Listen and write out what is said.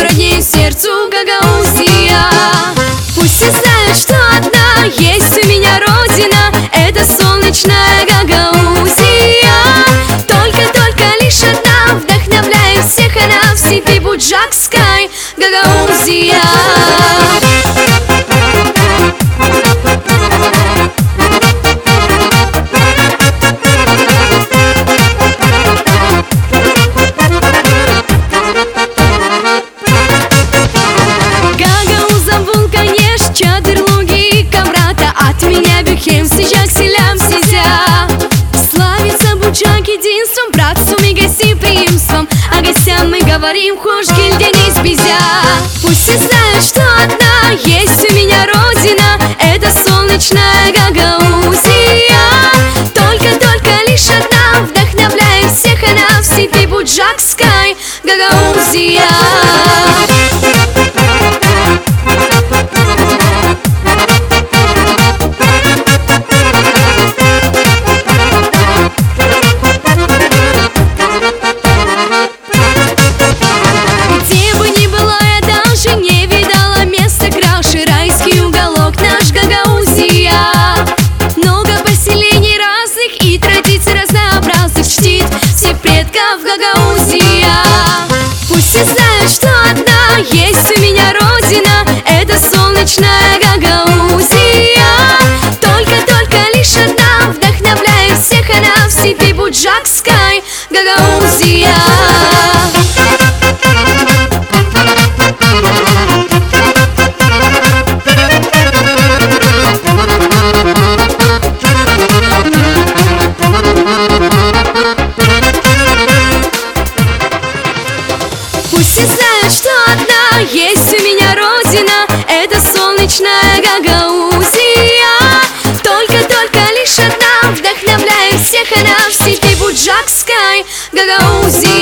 роднее сердцу Гагаузия. Пусть все знают, что одна есть у меня родина, это солнечная Гагаузия. Только лишь одна вдохновляет всех, она в степи буджакской Гагаузия. Единством, братством и гостеприимством, а гостям мы говорим хош гильденис безя. Пусть все знают, что одна есть у меня родина, это солнечная Гагаузия. Только лишь одна вдохновляет всех, она в степи буджакской Гагаузия. Пусть все знают, что одна есть у меня родина, это солнечная Гагаузия. Только лишь одна вдохновляет всех, она в степи буджакской Гагаузия. Пусть все знают, что одна есть у меня родина, это солнечная Гагаузия. Только лишь одна вдохновляет всех, она в степи буджакской Гагаузия.